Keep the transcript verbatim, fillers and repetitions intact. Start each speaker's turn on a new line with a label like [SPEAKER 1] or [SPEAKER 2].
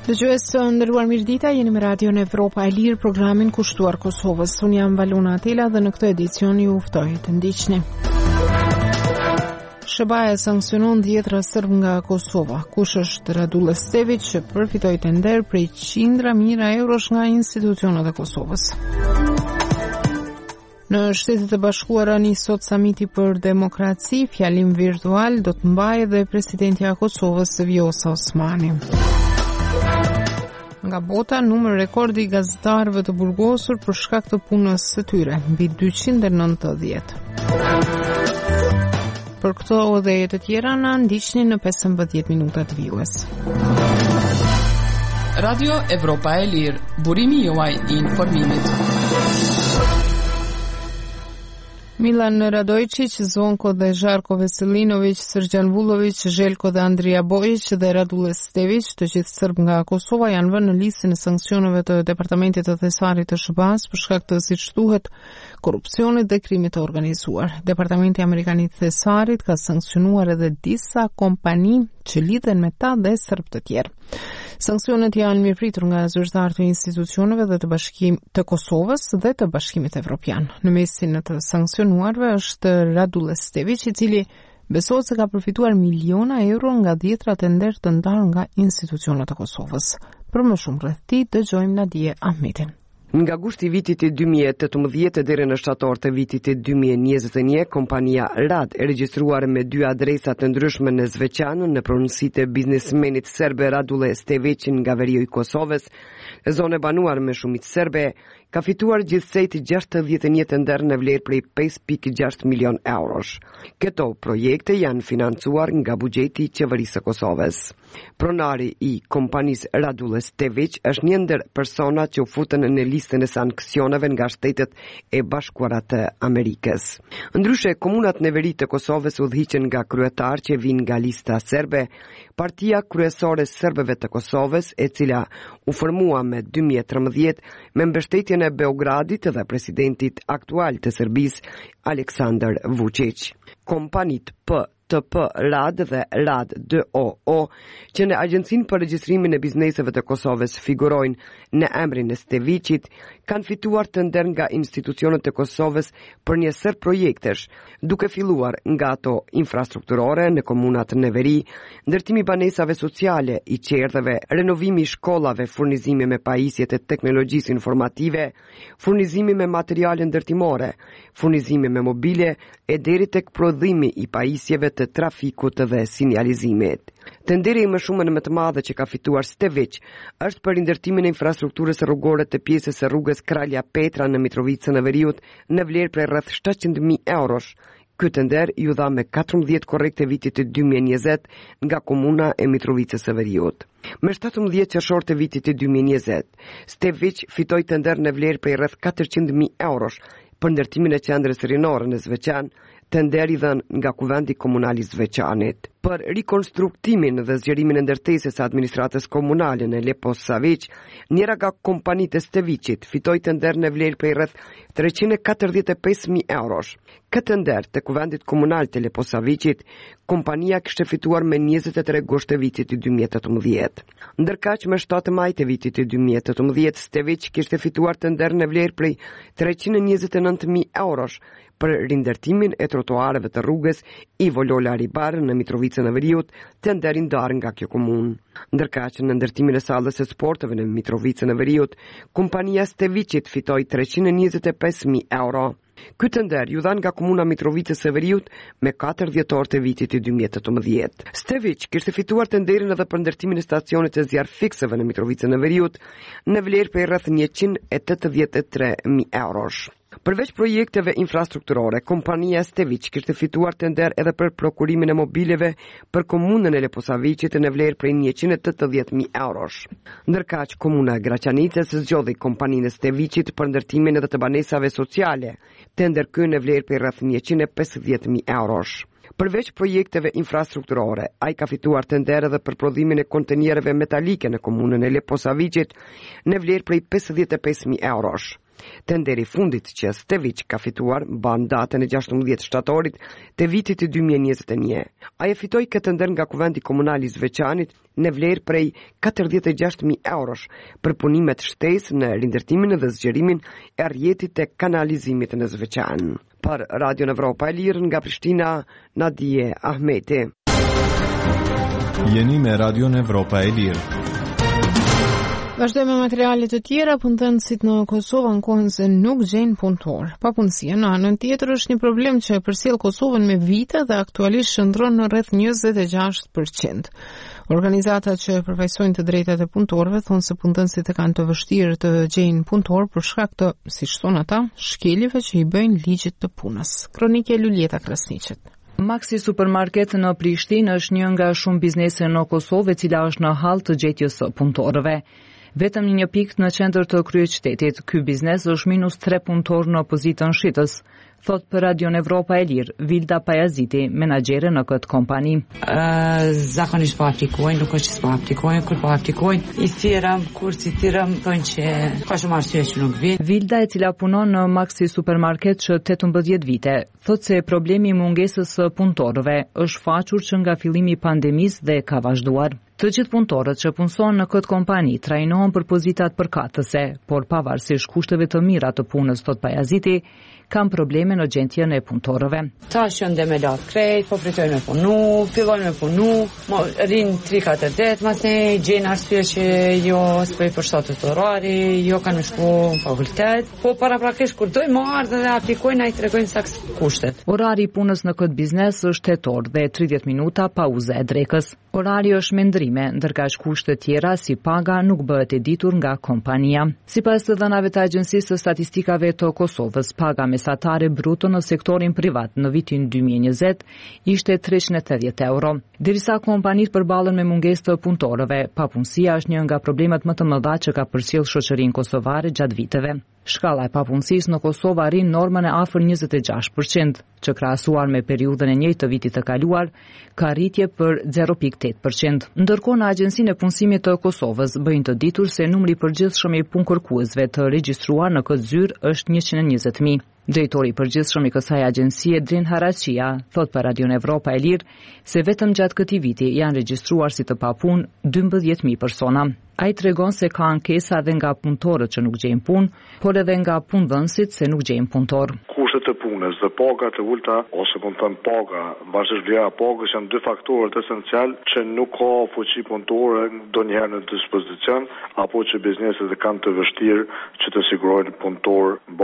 [SPEAKER 1] Dëgjues të nderuar mirëdita, jeni me Radio në Evropa e Lirë, programin kushtuar Kosovës. Unë jam Valuna Atela dhe në këtë edicion ju uftoj të ndiqni. S B A e sankcionon dhjetra serb nga Kosova. Kush është Radule Stević që përfitoi tender prej qindra mijëra eurosh nga institucionet e Kosovës. Në Shtetet e Bashkuara nis sot samiti për demokraci, fjalim virtual do të mbajë dhe presidentja e Kosovës Vjosa Osmani. Nga bota, numër rekordi i gazetarëve të burgosur për shkak të punës së tyre, mbi dyqind e nëntëdhjetë. Për këto dhe të tjera na ndiqni në pesëmbëdhjetë minutat vijues.
[SPEAKER 2] Radio Evropa e Lirë, burimi juaj i informimit.
[SPEAKER 1] Milan Radojčić, Zvonko dhe Žarko Veselinović, Srđan Vulović, Željko dhe Andrija Bojić dhe Radule Stević, të gjithë serb nga Kosova, janë vënë në listën e sanksioneve të Departamentit të Thesarit të S B A-s për shkak të, siç thuhet, korrupsionit dhe krimit të organizuar. Departamenti Amerikan i Thesarit ka sanksionuar edhe disa kompani që lidhen me ta dhe serb të tjerë. Sanksionet janë mirëpritur nga zyrtarë të institucioneve dhe të bashkim të Kosovës dhe të Bashkimit Evropian. Në mesin e të sanksionuarve është Radule Stević, i cili besohet se ka përfituar miliona euro nga dhjetra tender të ndarë nga institucionet e Kosovës. Për më shumë rreth tij dëgjojmë Nadije Ahmetin.
[SPEAKER 3] Nga gushti vitit e dy mijë e tetëmbëdhjetë deri në shtator të vitit e dy mijë e njëzet e një, kompania Rad e regjistruar me dy adresa të ndryshme në Zveçan në pronësitë e biznesmenit serbe Radule Stević nga veriu i Kosovës, zonë e banuar me shumicë serbe, ka fituar gjithsej gjashtëdhjetë e një tender në vlerë prej pesë pikë gjashtë milion eurosh. Këto projekte janë financuar nga buxheti i qeverisë së Kosovës. Pronari i kompanisë Radule Stević është një ndër personat që u futën në listën e sanksioneve nga Shtetet e Bashkuara të Amerikës. Ndryshe, komunat në veri të Kosovës udhëhiqen nga kryetar që vijnë nga lista serbe, Partia Kryesore Serbeve të Kosovës, e cila u formua me dy mijë e trembëdhjetë me mbështetjen e Beogradit dhe presidentit aktual të Serbisë, Aleksandar Vučić. Kompanit P T P Rad dhe Rad D O O, që në Agjencinë për Regjistrimin e Bizneseve të Kosovës figurojnë në emrin e Stevićit, kanë fituar tender nga institucionet e Kosovës për një sër projektesh, duke filluar nga ato infrastrukturore në komunat në veri, ndërtimi banesave sociale, i qerdheve, renovimi i shkollave, furnizimi me pajisje të teknologjisë informative, furnizimi me materiale ndërtimore, furnizimi me mobile e deri tek prodhimi i pajisjeve të trafikut dhe sinjalizimit. Tenderi më shumë në më të madhe që ka fituar Stević është për ndërtimin e infrastrukturës rrugore të pjesës së rrugës Kralja Petra në Mitrovicën e Veriut në vlerë prej rreth shtatëqind mijë eurosh. Ky tender ju dha me katërmbëdhjetë korrekte vitit të dy mijë e njëzet nga komuna e Mitrovicës së Veriut. Me shtatëmbëdhjetë qershor të vitit të dy mijë e njëzet, Stević fitoi tender në vlerë prej rreth katërqind mijë eurosh për ndërtimin e qendrës rinore në Zveçan, tenderi dhënë nga Kuvendi Komunal i Zveçanit. Për rikonstruktimin dhe zgjerimin e ndërtesës së administratës komunale në Leposavić, njëra nga kompanitë e Stevićit fitoi tender në vlerë prej rreth treqind e katërdhjetë e pesë mijë eurosh. Këtë tender të Kuvendit Komunal të Leposavićit, kompania kishte fituar me njëzet e tre gusht të vitit të dy mijë e tetëmbëdhjetë. Ndërkaq me shtatë maj të vitit të dy mijë e tetëmbëdhjetë, Stević kishte fituar tender në vlerë prej treqind e njëzet e nëntë mijë eurosh për rindërtimin e trotuareve të rrugës Ivo Lola Ribar në Mitrovicën e Veriut, tenderi ndarë nga kjo komunë. Ndërkaq në ndërtimin e sallës së sporteve në Mitrovicën e Veriut, kompania Stevićit fitoi treqind e njëzet e pesë mijë euro. Ky tender ju dhan nga komuna Mitrovicës së Veriut me katër dhjetor të vitit të dy mijë e tetëmbëdhjetë. Stević kishte fituar tenderin edhe për ndërtimin e stacionit të zjarr fikseve në Mitrovicën e Veriut në vlerë prej rreth njëqind e tetëdhjetë e tre mijë eurosh. Përveç projekteve infrastrukturore, kompania Stević kishte fituar tender edhe për prokurimin e mobileve për komunën e Leposavićit në vlerë prej njëqind e tetëdhjetë mijë eurosh. Ndërkaq, komuna e Graçanicës zgjodhi kompaninë e Stevićit për ndërtimin edhe të banesave sociale, tender ky në vlerë prej rreth njëqind e pesëdhjetë mijë eurosh. Përveç projekteve infrastrukturore, ai ka fituar tender edhe për prodhimin e konteniereve metalike në komunën e Leposavićit në vlerë prej pesëdhjetë e pesë mijë eurosh. Tenderi i fundit që Stevic ka fituar mban datën e gjashtëmbëdhjetë shtatorit të vitit të dy mijë e njëzet e një. Ai e fitoi këtë tender nga Kuvendi Komunal i Zveçanit në vlerë prej katërdhjetë e gjashtë mijë eurosh për punimet shtesë në rindërtimin dhe zgjerimin e rrjetit të kanalizimit në Zveçan. Për Radio Evropa e Lirë nga Prishtina, Nadije Ahmeti.
[SPEAKER 4] Jeni me Radio Evropa e Lirë.
[SPEAKER 1] Vazhdojmë me materialet të tjera. Punëdhënësit në Kosovë ankohen se nuk gjejnë punëtor. Papunësia në anën tjetër është një problem që e përcjell Kosovën me vite dhe aktualisht shndron në rreth njëzet e gjashtë përqind. Organizatat që përfaqësojnë të drejtat e punëtorëve thonë se punëdhënësit e kanë të vështirë të gjejnë punëtor për shkak të, siç thonë ata, shkeljeve që i bëjnë ligjit të punës. Kronikë Lulieta Krasniqet.
[SPEAKER 5] Maxi Supermarket në Prishtinë është një nga shumë biznese në Kosovë e cila është në hall të gjetjes së punëtorëve. Vetëm një pikë në qendër të kryeqytetit, ky biznes është minus tre punëtor në pozitën shitës, thot për Radio Evropa e Lirë, Vilda Pajaziti, menaxhere në këtë kompani.
[SPEAKER 6] Uh, zakonisht po aplikojnë, nuk është që s'po aplikojnë, kur po aplikojnë, i thirëm, kur si thirëm, thonë që ka shumë arsye që nuk vinë.
[SPEAKER 5] Vilda, e cila punon në Maxi Supermarket që tetëmbëdhjetë vite, thot se problemi i mungesës së punëtorëve është faqur që nga fillimi i pandemisë dhe ka vazhduar. Të gjithë punëtorët që punëson në këtë kompani trajnohen për pozitat përkatëse, por pavarësisht kushteve të mira të punës, thot Pajaziti, kam probleme në gjendjen e punëtorëve.
[SPEAKER 6] Ta shënde me latë krejt, po pritojnë me punu, fillojnë me punu, mo, rinë tri katër det, mas ne gjenë arsye që jo s'pëj për shtatët orari, jo kanë shku në fakultet, po para prakisht kur dojnë më ardhe dhe aplikojnë, a i tregojnë saks kushtet.
[SPEAKER 5] Orari i punës në këtë biznes është tetor dhe tridhjetë minuta pauze e drekës. Orari është me ndrime, ndërka kushtet tjera si paga nuk bëhet e ditur nga kompania. Sipas të dhënave të Agjencisë së Statistikave të Kosovës, paga mesatare bruto në sektorin privat në vitin dy mijë e njëzet ishte treqind e tetëdhjetë euro. Derisa kompanitë përballen me mungesë të punëtorëve, papunësia është një nga problemet më të mëdha që ka përcjell shoqërinë kosovare gjatë viteve. Shkalla e papunësisë në Kosovë arrin normën e afër njëzet e gjashtë përqind, që krahasuar me periudhën e njëjtë të vitit të kaluar, ka rritje për zero pikë tetë përqind. Ndërkohë në Agjencinë e Punësimit të Kosovës bëjnë të ditur se numri i përgjithshëm i punëkërkuesve të regjistruar në këtë zyrë është njëqind e njëzet mijë. Drejtori i përgjithshëm i kësaj agjencie, Drin Haraçia, thot për Radio Evropa e Lirë se vetëm gjatë këtij viti janë regjistruar si të papunë dymbëdhjetë mijë persona. Ai tregon se ka ankesa edhe nga punëtorët që nuk gjejnë punë, por edhe nga punëdhënësit se nuk gjejnë punëtor.
[SPEAKER 7] Kushtet e punës dhe pagat e ulta ose po them paga, mbashkë vlera pagës janë dy faktorët esencial që nuk ka fuqi punëtore ndonjëherë në dispozicion apo që bizneset e kanë të vështirë që të sigurojnë punëtor.